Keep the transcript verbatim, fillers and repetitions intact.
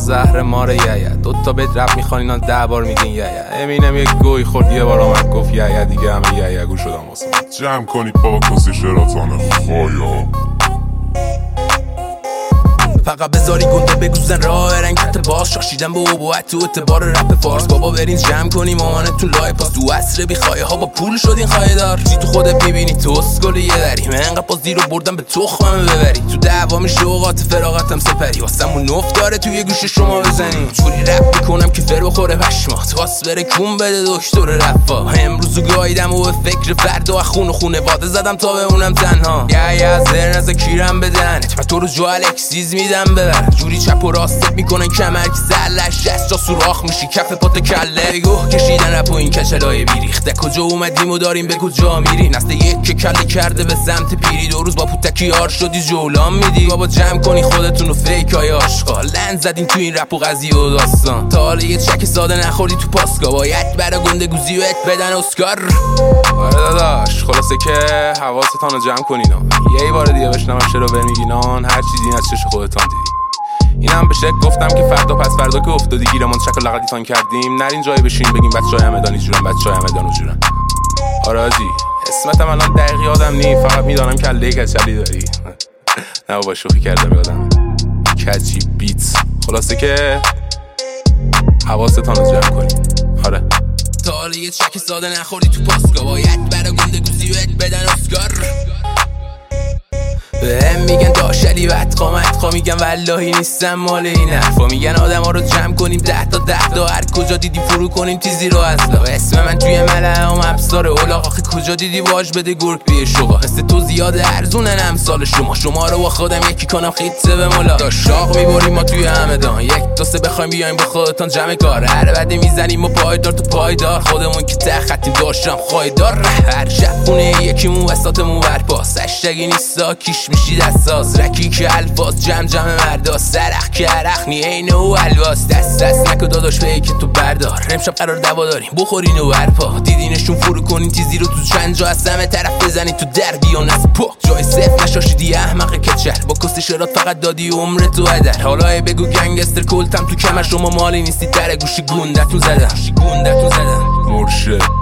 زهر ماره یه دو تا بیت رپ میخوان اینا ده بار میگین یه یه امینم یک گوی خورد یه بار آمد گفت یه یه دیگه همه یه یه گو شدم واسه جمع کنید بابا کسی شراتان خوایا فقط بذاری گنده بگوزن راه رنگت باز شاشیدن به عبوت تو اعتبار رپ فارس بابا برین جمع کنیم مامانتون لای پاس تو عصر بی خواهی ها با پول شدین خواهی دار چی تو خودت میبینی تو اسکل یه دری من انقدر پاس دیرو بردم به تخمم ببری تو دعوامی شوقات فراغتم سپری واسمون نفت داره توی گوش شما بزنی جوری رپ میکنم که فر بخوره پشمات خواست بره کون بده دکتر رفا امروز گاییدم و به فکر فردا و خون و خونواده زدم تا بمونم تنها یا یا زر نزا کیرم بدنت و تو رو جو الکسیز میدم ببر جوری چپ و راستت میکنن کمر که زلش دست جا سوراخ میشی کف پات کله بگو کشیدن رپ و این کچلای بیریخته کجا اومدیم و داریم به کجا میرین نسل یک که کله کرده به سمت پیری دو روز با پوتکی یار شدی جولان میدی بابا جمع کنی خودتون و فیک های آشغال لند زدین تو این رپ و قضیه و داستان تا حالا یه چک ساده نخوری تو پاسکا باید برا گنده گوزی و ات بدن اسکار آره داداش خلاصه که حواستان رو جمع کنین یه بار دیگه بشنوم چرا برمیگینان هر چیزی از چش خودتان دیدی اینم به شک گفتم که فردا پس فردا که افتادی گیرمون شکل لقدیتان کردیم نرین جایی بشین بگیم بچهای همدانی جورن بچهای همدانو جورن آره آجی اسمتم الان دقیق یادم نی فقط میدانم که کله کچلی داری نه بابا شوخی کردم یادم کچی بیت خلاصه که حواستان رو جمع کنیم آره تا حالا یه چک ساده نخوری تو پاسکا باید برا گنده گوزی و ات بدن اسکار بهم میگن داشلی و اتقامت خواه میگن واللهی نیستم مال این حرفا میگن آدم ها رو جمع کنیم ده تا ده تا هر کجا دیدی فرو کنیم تیزی رو ازلا اسم من توی ملعه هم ابزار اولاغ آخه کجا دیدی واج بده گرگ بیه شغا مثل تو زیاده ارزونن امثال شما شما رو با خودم یکی کنم خیطه به مولا تا شاق میبریم ما توی همدان یک تا سه بخوایم بیایم با خودتان جمع کار هر بده میزنیم و پایدار تو پایدار خودمون که ته خطیم داشتم خواهیدار هر شب خونه یکیمون وسطمون برپاس هشتگی نیستا کیش میشی دستاز رکی که الفاظ جمع جمع مردا سرخ که عرق نی اینه و الواز دست دست نکو داداش به که تو بردار امشب قرار دوا داریم بخورین و برپا دیدینشون فرو کنین تیزی رو تو چند جا از همه طرف بزنین تو در بیان از پا جای صفر نشاشیدی احمق کچل با کست شرات فقط دادی عمر تو هدر حالا بگو گنگستر کلتم تو کمر شما مالی نیستی در گوشی گوندتون زدم گوندتون زدم مرشد